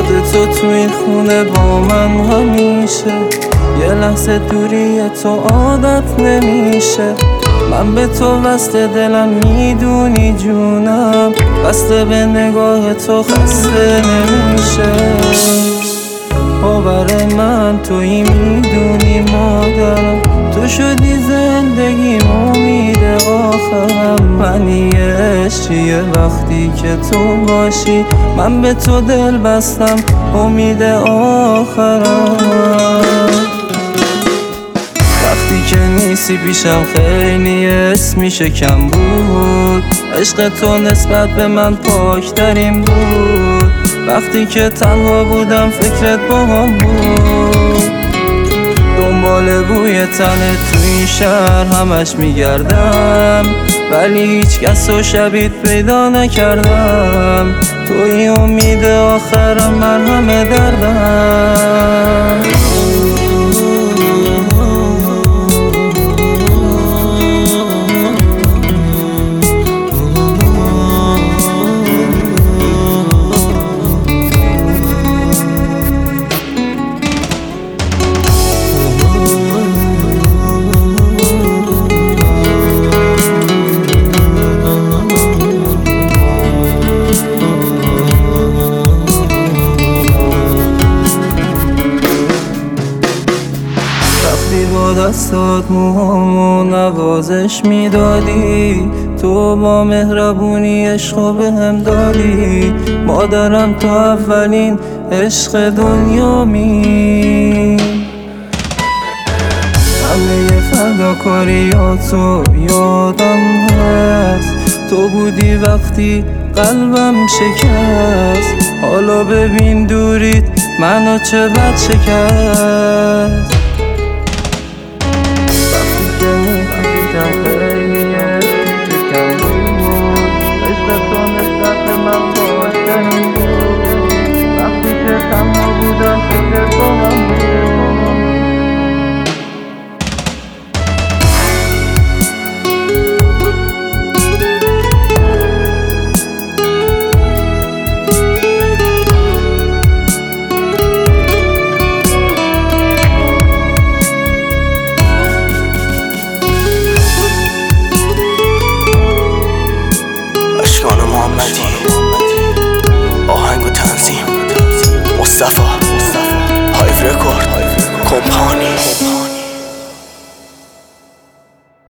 یاد تو تو این خونه با من همیشه، یه لحظه دوری تو عادت نمیشه. من به تو وصل دلم میدونی جونم، بسته به نگاه تو خسته نمیشه. باور من تویی میدونی مادرم، تو شدی زندگیم امید آخرم. منی عشقیه وقتی که تو باشی، من به تو دل بستم امید آخرم. وقتی که نیستی پیشم خیلی اسمی شکم بود، عشق تو نسبت به من پاکترین بود. وقتی که تنها بودم فکرت با هم بود، دنبال بوی تنت تو این شهر همش میگردم، ولی هیچ کس رو شبیت پیدا نکردم. توی امید آخرم، من همه دردم. با دستات موهامو نوازش میدادی، تو با مهربونی عشقو بهم دادی. مادرم تو اولین عشق دنیامی، همه فداکاریاتو یادم هست. تو بودی وقتی قلبم شکست، حالا ببین دوریت منو چه بد شکست.